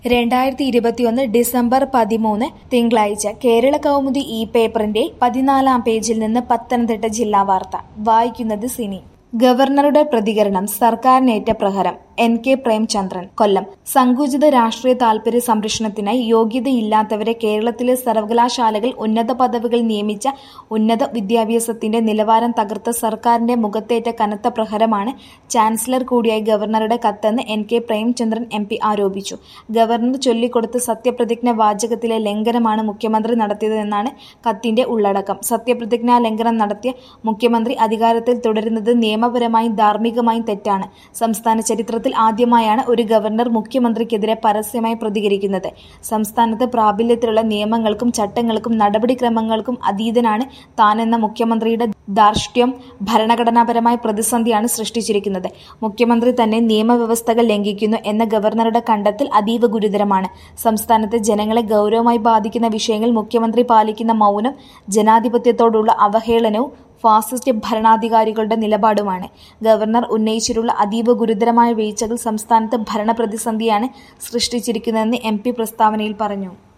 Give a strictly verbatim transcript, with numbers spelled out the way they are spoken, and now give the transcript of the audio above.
രണ്ടായിരത്തി ഇരുപത്തിയൊന്ന് ഡിസംബർ പതിമൂന്ന് തിങ്കളാഴ്ച കേരള കൗമുദി ഈ പേപ്പറിന്റെ പതിനാലാം പേജിൽ നിന്ന് പത്തനംതിട്ട ജില്ലാ വാർത്ത വായിക്കുന്നത് സിനി. ഗവർണറുടെ പ്രതികരണം സർക്കാരിനേറ്റ പ്രഹരം. N K Premachandran Kollam. സങ്കുചിത രാഷ്ട്രീയ താൽപര്യ സംരക്ഷണത്തിനായി യോഗ്യതയില്ലാത്തവരെ കേരളത്തിലെ സർവകലാശാലകൾ ഉന്നത പദവികൾ നിയമിച്ച ഉന്നത വിദ്യാഭ്യാസത്തിന്റെ നിലവാരം തകർത്ത സർക്കാരിന്റെ മുഖത്തേറ്റ കനത്ത പ്രഹരമാണ് ചാൻസലർ കൂടിയായ ഗവർണറുടെ കത്തെന്ന് N K Premachandran M P ആരോപിച്ചു. ഗവർണർ ചൊല്ലിക്കൊടുത്ത സത്യപ്രതിജ്ഞ വാചകത്തിലെ ലംഘനമാണ് മുഖ്യമന്ത്രി നടത്തിയതെന്നാണ് കത്തിന്റെ ഉള്ളടക്കം. സത്യപ്രതിജ്ഞാ ലംഘനം നടത്തിയ മുഖ്യമന്ത്രി അധികാരത്തിൽ തുടരുന്നത് നിയമപരമായും ധാർമ്മികമായും തെറ്റാണ്. സംസ്ഥാന ചരിത്രത്തിൽ ആദ്യമായാണ് ഒരു ഗവർണർ മുഖ്യമന്ത്രിക്കെതിരെ പരസ്യമായി പ്രതികരിക്കുന്നത്. സംസ്ഥാനത്ത് പ്രാബല്യത്തിലുള്ള നിയമങ്ങൾക്കും ചട്ടങ്ങൾക്കും നടപടിക്രമങ്ങൾക്കും അതീതനാണ് താനെന്ന മുഖ്യമന്ത്രിയുടെ ധാർഷ്ട്യം ഭരണഘടനാപരമായ പ്രതിസന്ധിയാണ് സൃഷ്ടിച്ചിരിക്കുന്നത്. മുഖ്യമന്ത്രി തന്നെ നിയമവ്യവസ്ഥകൾ ലംഘിക്കുന്നു എന്ന ഗവർണറുടെ കണ്ടെത്തൽ അതീവ ഗുരുതരമാണ്. സംസ്ഥാനത്തെ ജനങ്ങളെ ഗൗരവമായി ബാധിക്കുന്ന വിഷയങ്ങളിൽ മുഖ്യമന്ത്രി പാലിക്കുന്ന മൗനം ജനാധിപത്യത്തോടുള്ള അവഹേളനവും ഫാസിസ്റ്റ് ഭരണാധികാരികളുടെ നിലപാടുമാണ്. ഗവർണർ ഉന്നയിച്ചിട്ടുള്ള അതീവ ഗുരുതരമായ വീഴ്ചകൾ സംസ്ഥാനത്ത് ഭരണപ്രതിസന്ധിയാണ് സൃഷ്ടിച്ചിരിക്കുന്നതെന്ന് എം പി പ്രസ്താവനയിൽ പറഞ്ഞു.